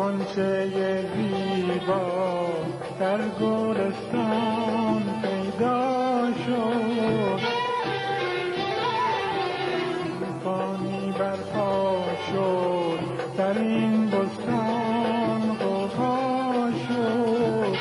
غنچه زیبا در گلستان پیدا شد، طوفانی برپا شد، در این بستان غوغا شد.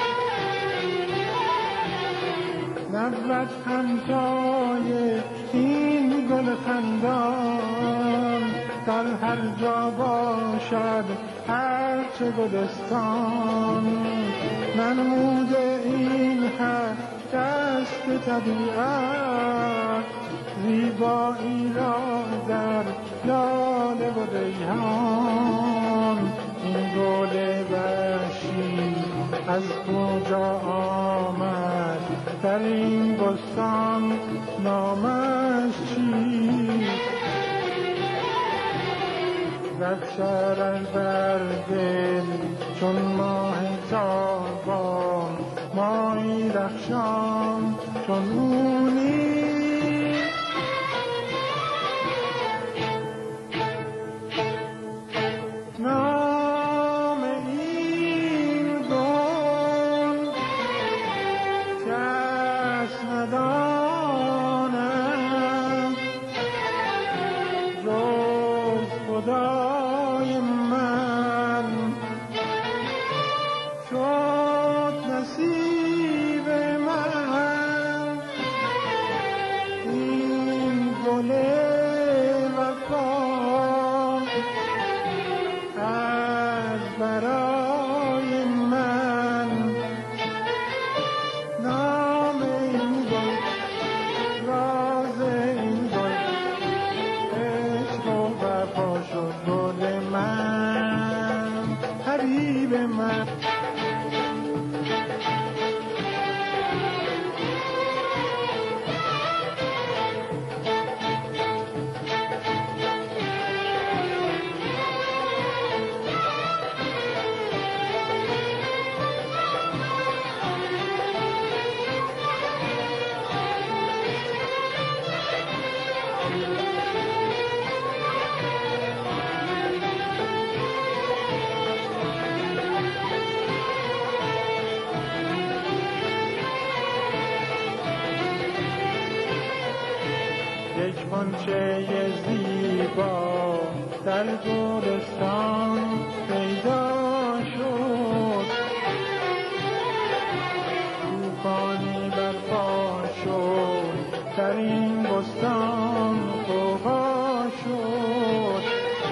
نبود همتای این گل خندان، در هر جا باشد هرچه گلستان. ننموده این هر دست طبیعت، زیبایی را در لاله و ریحان. این گل وحشی از کجا آمد، در این بستان نامش چیست؟ زد شرر بر دل چون ماه تابان، ماهی رخشان چون او نیست. نام این گل کس نداند جز خدای من. شد نصیب من این گل وفا، از برای من. نام این گل، راز این گل، عشق و وفا شد گل من، حبیب من. یک غنچه زیبا در گلستان پیدا شد، طوفانی برپا شد، در این بستان غوغا شد.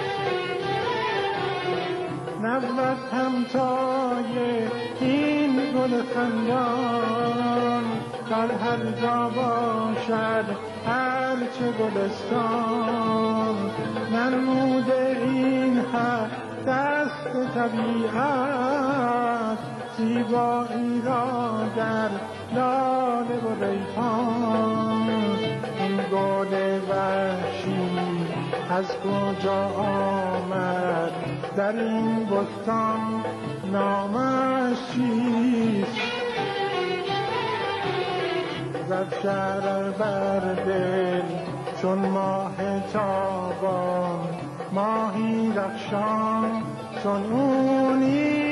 نبود همتای این گل خندان، در هر جا باشد هرچه گلستان. ننموده این هر دست طبیعت، زیبایی را در لاله و ریحان. این گل وحشی از کجا آمد، در این بستان نامش چیست؟ زد شرر بر دل چون ماه تابان، ماهی رخشان چون او نیست.